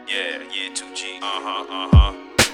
Yeah, yeah, 2G. Uh-huh.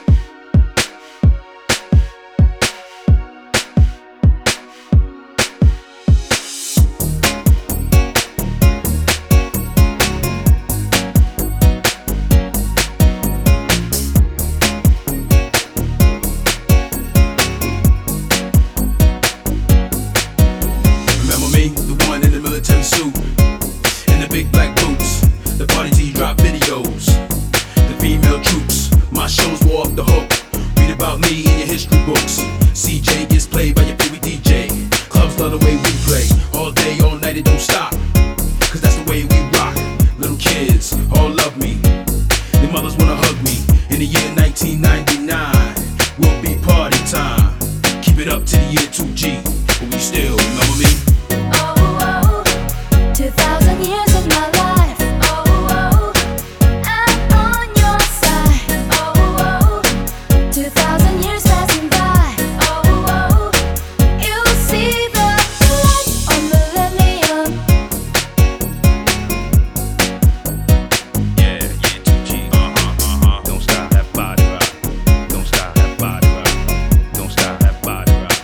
Remember me, the one in the military suit and the big black boots, the party till you drop videos, the female troops. My shows were off the hook. Read about me in your history books. CJ gets played by your favorite DJ. Clubs love the way we play. All day, all night, it don't stop, cause that's the way we rock. Little kids all love me. Their mothers wanna hug me. In the year 1999 will be party time. Keep it up to the year 2G, but we still remember me. 2,000 years of my life. I'm on your side. 2,000 years passing by. You'll see the light on millennium. Yeah, 2G. Don't stop that body rock. Don't stop that body rock. Don't stop that body rock.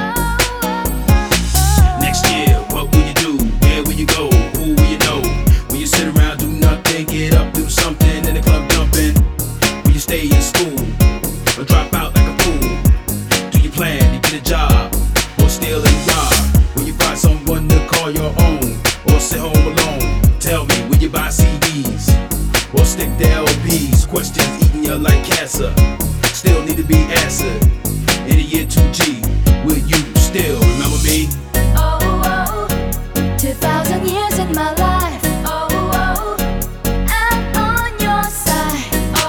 Next year, what will you do? Where will you go? Who will you know? Will you sit around, do nothing, get up, do something in the club jumping? Will you stay in school or drop out like a fool? Do you plan to get a job or steal and rob? Will you find someone to call your own or sit home alone? Tell me, will you buy CDs or stick to LPs? Questions eating you like cancer still need to be answered. In the year 2G, will you still remember me? 2,000 years in my life. I'm on your side.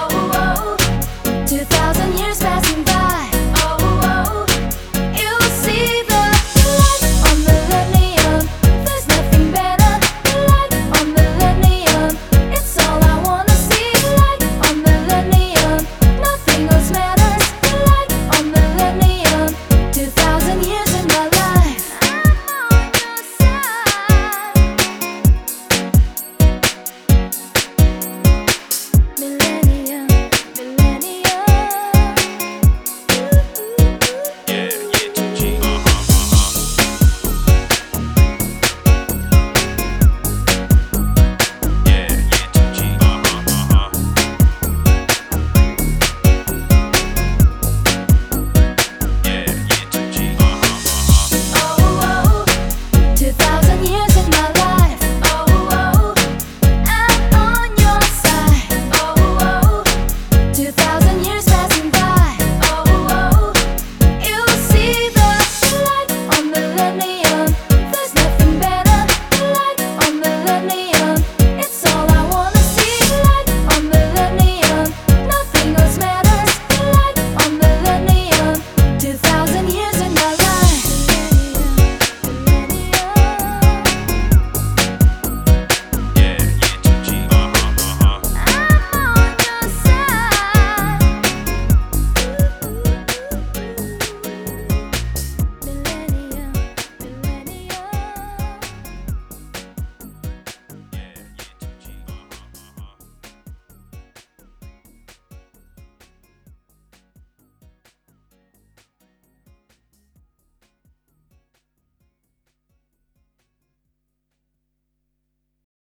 2,000 years passing by. You'll see the light on millennium. There's nothing better. Light on millennium. It's all I wanna see. Light on millennium. Nothing else matters. Light on millennium. 2,000 years in my life. I'm on your side. Millennium, millennium. Yeah, 2G. Yeah, 2G. Yeah, 2G. 2,000 years